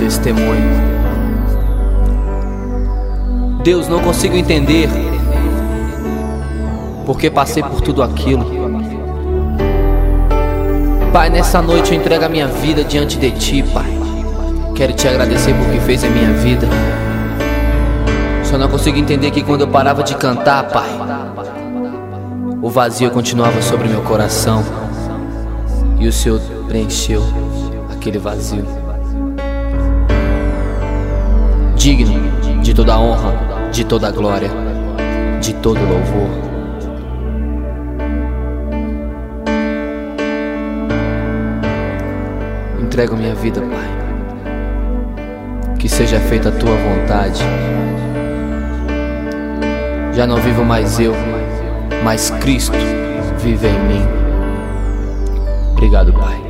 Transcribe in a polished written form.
testemunho. Deus, não consigo entender porque passei por tudo aquilo. Pai, nessa noite eu entrego a minha vida diante de Ti, Pai. Quero Te agradecer por que fez em minha vida. Só não consigo entender que quando eu parava de cantar, Pai, o vazio continuava sobre meu coração e o Senhor preencheu aquele vazio. Digno de toda a honra, de toda a glória, de todo louvor. Entrego minha vida, Pai. Que seja feita a Tua vontade. Já não vivo mais eu, mas Cristo vive em mim. Obrigado, Pai.